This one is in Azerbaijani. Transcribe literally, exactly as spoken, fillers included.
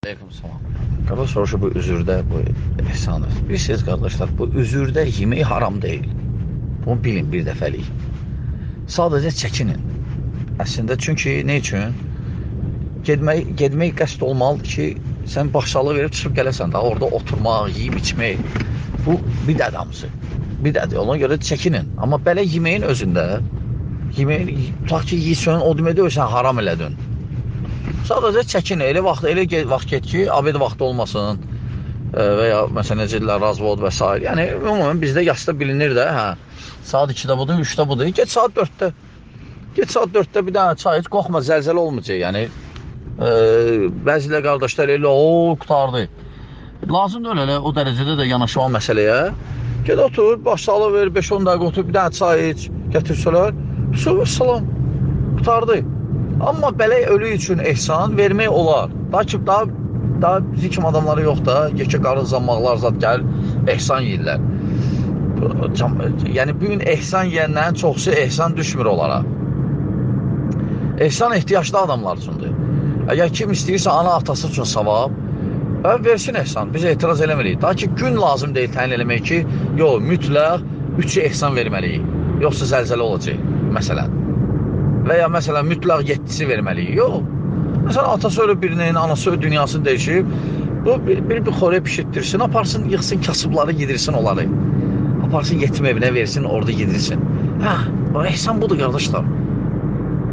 Aleyküm salam. Qardaş soruşu bu üzürdə, bu ehsanı. Bilirsiniz qardaşlar, bu üzürdə yemək haram deyil. Bunu bilin bir dəfəlik. Sadəcə çəkinin. Əslində çünki nə üçün? Gedmək, gedmək qəsd olmalıdır ki, sən başsağlığı verib çıxıb gələsən daha orada oturmaq, yeyib içmək. Bu bidət hamısı. Bidət. Ona görə çəkinin. Amma belə yeməyin özündə, yeməyin, tutaq ki, yiysən, o demək deyil, sən haram elədin. Sadəcə çəkin, elə vaxt, elə vaxt get ki, abed vaxtı olmasın və ya məsələn necədirlər, razvod və s. Yəni, ümumən bizdə yasda bilinir də, hə, saat ikidə budur, üçdə budur, get saat dörddə. Get saat dörddə bir dənə çay iç, qorxma, zəlzələ olmayacaq, yəni. E, bəzilə qardaşlar elə, o, qutardı. Lazımdır öyle, elə, o dərəcədə də yanaşma məsələyə. Get otur, başsağlığı ver, beş on dəqiqə otur, bir dənə çay iç, gətirsələr, su, salam, qutardı. Amma belə ölü üçün ehsan vermək olar. Daha ki, daha, daha bizim kimi adamları yox da, yekə qarın zammaqlar zat gəlir, ehsan yiyirlər. Yəni, bugün ehsan yiyənlərin çoxsu ehsan düşmür onlara. Ehsan ehtiyaclı adamlar üçündür. Əgər kim istəyirsə, ana atası üçün savab, versin ehsan, biz etiraz eləməliyik. Daha ki, gün lazım deyil təyin eləmək ki, yox, mütləq üçü ehsan verməliyik. Yoxsa zəlzələ olacaq, məsələn. Və ya məsələn, mütləq yeddisi verməliyik. Yox. Məsələn, atası ölü birinin, anası ölü dünyasını dəyişib, bu bir, bir, bir xoraya pişirtdirsin, aparsın, yıxsın, kasıbları yedirsin onları. Aparsın, yetim evinə versin, orada yedirsin. Hə, ehsan budur, qardaşlar.